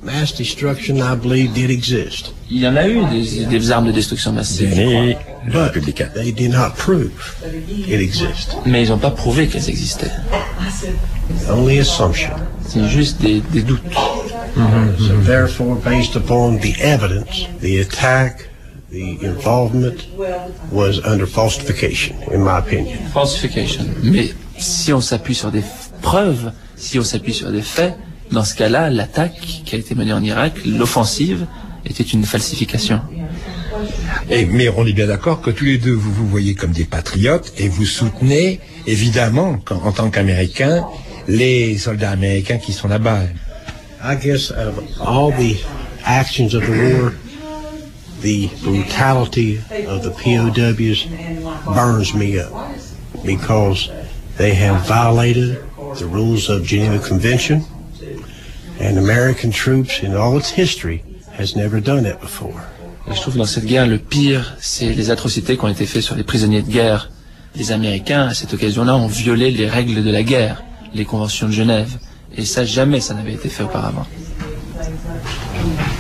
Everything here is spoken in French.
Mass destruction, I believe, did exist. Il y en a eu des armes de destruction massive, But they did not prove it existed. mais ils n'ont pas prouvé qu'elles existaient. Only assumption. C'est juste des doutes. So therefore, based upon the evidence, the attack, the involvement was under falsification, in my opinion. Falsification. Mais si on s'appuie sur des preuves, si on s'appuie sur des faits, dans ce cas-là, l'attaque qui a été menée en Irak, l'offensive, était une falsification. Mais on est bien d'accord que tous les deux, vous vous voyez comme des patriotes et vous soutenez, évidemment, en tant qu'Américains, les soldats américains qui sont là-bas. I guess of all the actions of the war, the brutality of the POWs burns me up because they have violated the rules of Geneva Convention, and American troops in all its history has never done that before. Et je trouve que dans cette guerre, le pire, c'est les atrocités qui ont été faites sur les prisonniers de guerre. Les Américains, à cette occasion-là, ont violé les règles de la guerre, les conventions de Genève. Et ça, jamais ça n'avait été fait auparavant.